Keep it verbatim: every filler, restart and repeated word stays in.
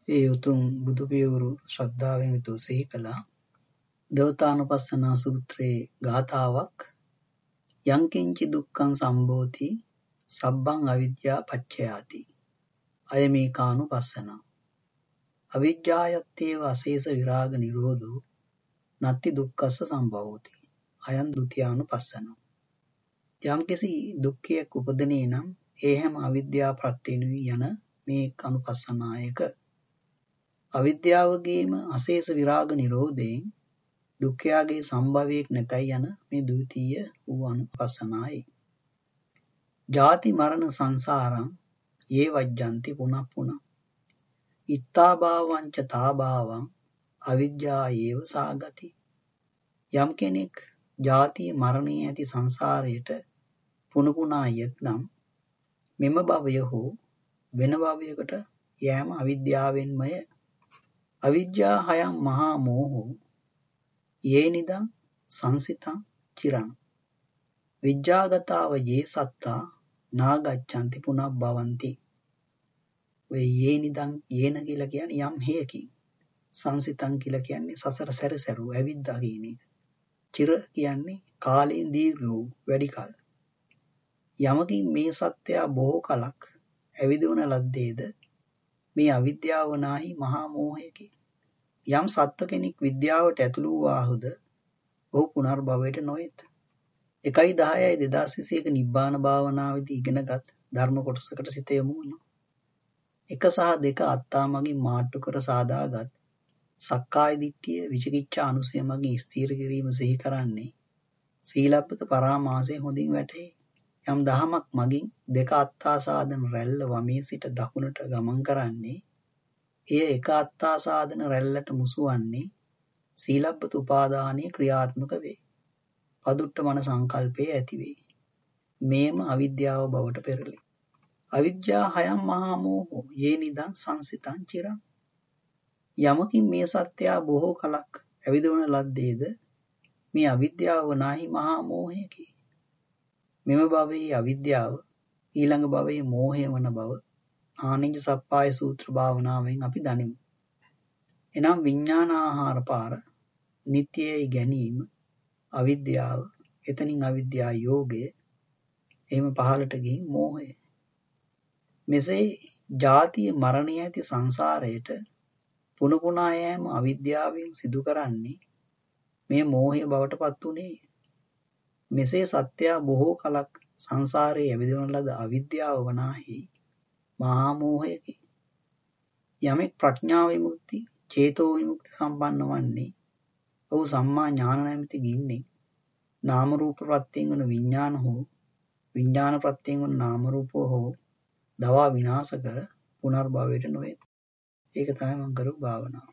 ඒ උතුම් බුදු පියවරු ශ්‍රද්ධාවෙන් යුතුව සිහි කළා. දේවතානුපස්සනා සූත්‍රයේ ගාථාවක් යං කිංචි දුක්ඛං සම්භෝති සබ්බං අවිද්‍යා පච්චයාති. අයමේකානුපස්සනා. අවිජ්ජායත්තේව අශේෂ විරාග නිරෝධෝ නත්ති දුක්ඛස්ස සම්භවෝති. අයං ဒ ුතියානුපස්සනා. යම්කිසි දුක්ඛයක් උපදිනේ නම් ඒ හැම අවිද්‍යා ප්‍රත්‍යයෙන්ුයි යන මේ අනුපස්සනායක අවිද්‍යාවගේම අශේෂ විරාග නිරෝධයෙන් දුක්ඛයාගේ සම්භවයක් නැතයි යන මේ ද්විතීය වූ අනුපස්සනායි. ජාති මරණ සංසාරං යේ වජ්ජಂತಿ පුනః පුනഃ. ඉත්තාභාවං ච තාභාවං අවිජ්ජා ඒව සාගති. යම් කෙනෙක් ජාති මරණයේ ඇති සංසාරයට පුන පුනා යෙත්නම් මෙම භවය හෝ වෙන භවයකට යෑම අවිද්‍යාවෙන්මය. අවිද්‍යා හයං මහා මෝහෝ යේනිදං සංසිතං චිරං. විජ්ජාගතාව යේ සත්තා නාගච්ඡanti පුනః භවಂತಿ. ඔය යේනිදං යේන කියලා කියන්නේ යම් හේයකින්. සංසිතං කියලා කියන්නේ සසර සැරසැරුව ඇවිද්දා කියන එක. චිර කියන්නේ කාලයෙන් දීර්ඝ වූ වැඩි කල. යමකින් මේ සත්‍යය බොහෝ කලක් ඇවිදවන ලද්දේද මේ අවිද්‍යාව නාහි මහා මෝහයකි. යම් සත්ව කෙනෙක් විද්‍යාවට ඇතුළු වූවාහුද ඔහු පුනර්භවයට නොයෙත්. එකයි දහයයි දෙදාස් විසි එක නිබ්බාන භාවනාවේදී ඉගෙනගත් ධර්ම කොටසකට සිත යොමු වෙනවා. එක සහ දෙක අත්තා මගින් මාට්ටු කර සාදාගත් සක්කාය දිට්ඨිය විචිකිච්ඡා අනුසය මගින් ස්ථීර කිරීම සිහි කරන්නේ සීලබ්බත පරාමාසය හොඳින් වැටහේ. යම් දහමක් මගින් දෙක අත්තා සාධන රැල්ල වමේ සිට දකුණට ගමන් කරන්නේ එය එක අත්තා සාධන රැල්ලට මුසු වන්නේ සීලබ්බත උපාදානයේ ක්‍රියාත්මක වේ. පදුට්ට මන සංකල්පයේ ඇති වේ. මේම අවිද්‍යාව බවට පෙරළේ. අවිද්‍යා හයම් මහා මෝහෝ යේ නිදං සංසිතං චිරං. යමකින් මේ සත්‍යය බොහෝ කලක් ඇවිදවන ලද්දේද මේ අවිද්‍යාව නාහි මහා මෝහයකි. මෙම භවයේ අවිද්‍යාව ඊළඟ භවයේ මෝහය වන බව ආනිජ සප්පාය සූත්‍ර භාවනාවෙන් අපි දනිමු. එනම් විඥානාහාර පාර නිට්ටයයි ගැනීම අවිද්‍යාව, එතනින් අවිද්‍යා යෝගය, එහෙම පහළට ගිහින් මෝහය. මෙසේ ජාතිය මරණය ඇති සංසාරයට පුන පුනා යෑම අවිද්‍යාවෙන් සිදු කරන්නේ මේ මෝහය බවට පත් උනේ. මෙසේ සත්‍යය බොහෝ කලක් සංසාරයේ ඇවිදවන ලද අවිද්‍යාව වනාහි මහා මෝහයකි. යමෙක් ප්‍රඥා විමුක්ති, චේතෝ විමුක්ති සම්පන්න වන්නේ ඔහු සම්මා ඥාන නැමැති ගින්නේ නාම රූප ප්‍රත්‍යයෙන් වන විඥාන හෝ විඥාන ප්‍රත්‍යයෙන් වන නාම රූප හෝ දවා විනාශ කර පුනර්භවයට නොවේ. ඒක තමයි මම කරු භාවනාව.